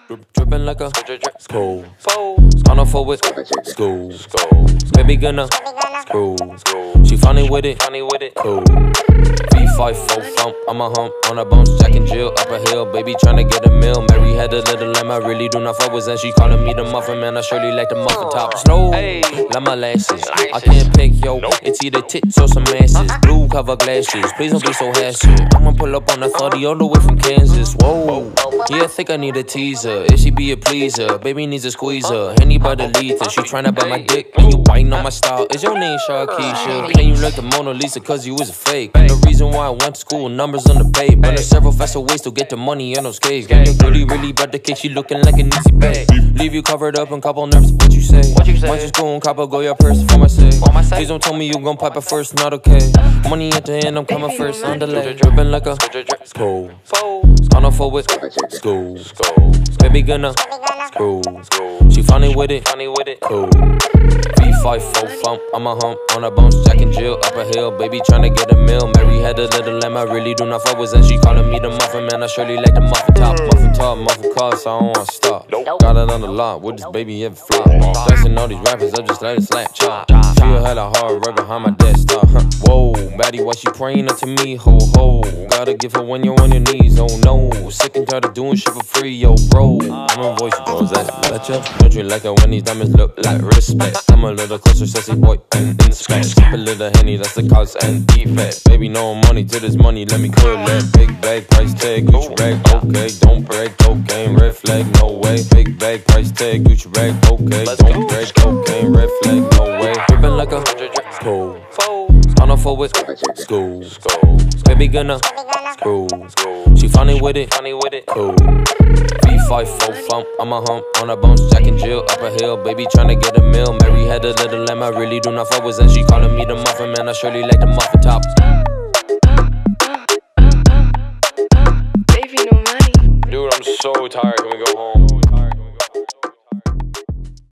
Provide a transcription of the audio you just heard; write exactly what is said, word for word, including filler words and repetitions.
Drippin' like a school. On her forward, school. Baby gonna screw. She funny with it, cool. V five four thump, I'm a hump on a bounce, Jack and Jill up a hill. Baby tryna get a meal. Mary had a little lamb, I really do not fuck with, and she calling me the muffin man. I surely like the muffin top. Slow, like my lashes. I can't pick yo, it's either tits or some asses. Blue cover glasses, please don't be so hasty. I'ma pull up on a thirty all the way from Kansas. Whoa, yeah, I think I need a teaser. If she be a pleaser, baby needs a squeezer. Anybody lead her, she tryna bite my dick. And you biting on my style, is your name Sharkeisha? Can you look the Mona Lisa cause you was a fake? And the reason why I went to school, numbers on the page. But there's several faster ways to get the money on those skates. Got your booty really about the cake, she looking like an easy bag. Leave you covered up in couple nerves, what you say? What you say? Might just go and cop a go your purse for my sake. Please don't tell me you gon' pipe it first, not okay. Money at the end, I'm coming first, on delay. Drippin' like a school. On her forward, school. Baby gonna screw. She funny with it, cool. V five four thump, I'm a hump on a bounce, Jack and Jill up a hill. Baby tryna get a meal. Mary had a little lamb, I really do not fuck with, and she calling me the muffin man. I surely like the muffin top, muffin top, muffin car, so I don't wanna stop. Got it on the lot, would this baby ever flop? Flexing all these rappers, I just let it slap chop. She had a hard right behind my desktop. Huh. Whoa, baddie, why she praying up to me? Ho ho, gotta give her when you're on your knees. Oh no, sick and tired of doing shit for free, yo bro. I'm a voice, bro, is that betcha? Don't you like it when these diamonds look like respect? I'm a little closer, sassy boy, and inspect. Skip a little Henny, that's the cause and defect. Baby, no money to this money, let me clear that. Big bag, price tag, Gucci rag, okay. Don't break, cocaine, red flag, no way. Big bag, price tag, Gucci rag, okay. Don't break, cocaine, red flag, no way. Drippin' like a school. On her forward, school. Baby gonna screw. She funny with it, cool. V five four thump, I'm a hump on a bounce, Jack and Jill up a hill. Baby tryna get a meal. Mary had a little lamb, I really do not fuck with, and she calling me the muffin man. I surely like the muffin top. Baby, no money. Dude, I'm so tired. Can we go home?